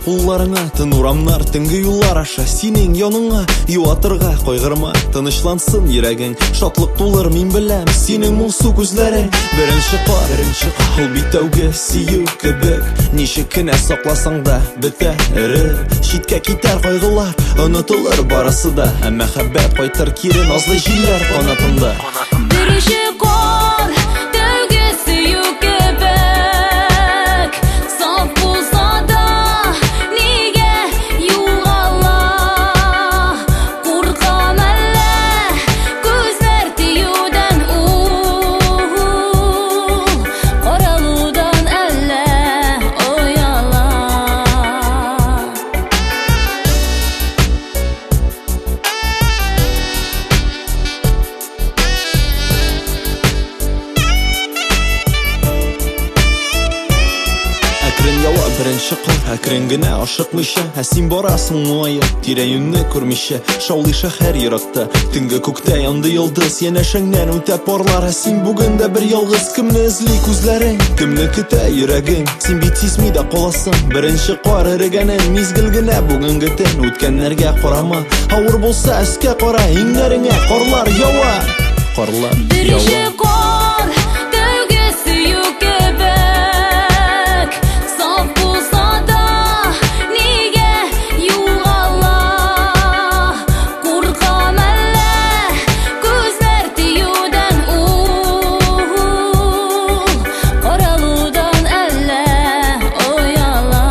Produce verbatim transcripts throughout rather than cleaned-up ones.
улларыңа, тын урамнар, төнге юллар аша синең яныңа юатырга койгырма, тынычлансын йөрәгең, шатлык тулыр мин беләм синең моңсу күзләрең. Беренче кар, беренче кар, ул бит тәүге сөю кебек, ничек кенә сакласаң да бетә эре. Читкә китәр кайгылар, онытылыр барысы да, һәм мәхәббәт кайтыр кире назлы җилләр канатында. Беренче кар, тәүге сөю кебек, саф булса да нигә югала? Куркам әллә күзләр тиюдән, ул каралудан әллә ояла? Әкрен ява беренче кар, әкрен генә ашыкмыйча, ә син барасың моңаеп, тирә-юньне күрмичә, шаулый шәһәр еракта, төнге күктә янды йолдыз, янәшәңнән үтә парлар, ә син бүген дә бер ялгыз, кемне эзли күзләрең, кемне көтә йөрәгең, син бит сизми дә каласың, беренче кар эрегәнен, мизгел генә бүгенге төн, үткәннәргә карама, авыр булса өскә кара, иңнәреңә карлар ява, карлар Беренче ява. кар, тәүге сөю кебек, саф булса да нигә югала? Куркам әллә күзләр тиюдән, ул каралудан әллә ояла?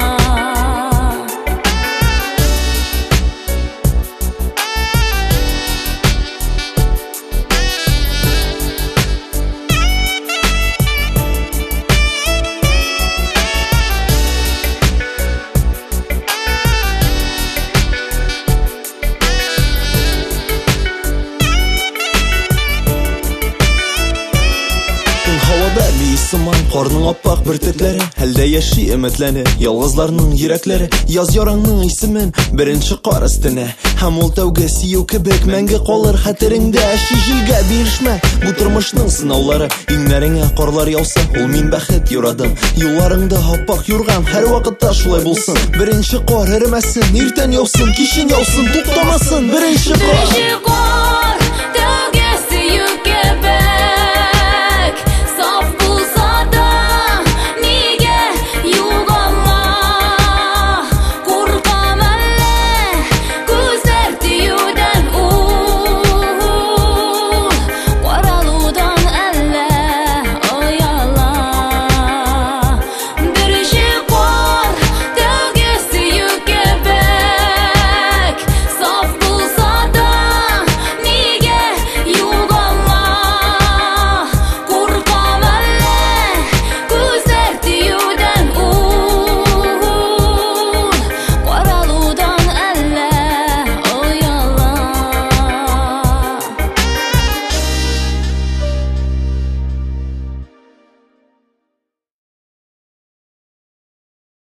Тын һавада бисыман, карның аппак бөртекләре, хәлдә яши өметләне, ялгызларның йөрәкләре, яз яраңның исемен, беренче кар өстенә, һәм ул тәүге сөю кебек, мәңге калыр хәтереңдә, әши җилгә бирешмә, бу тормышның сынаулары, иңнәреңә карлар яуса, ул мин бәхет юрадым, юлларыңда аппак юрган, һәр вакытта шулай булсын, беренче кар эремәсен, иртән яусын, кичен яусын, туктамасын, беренче кар. Беренче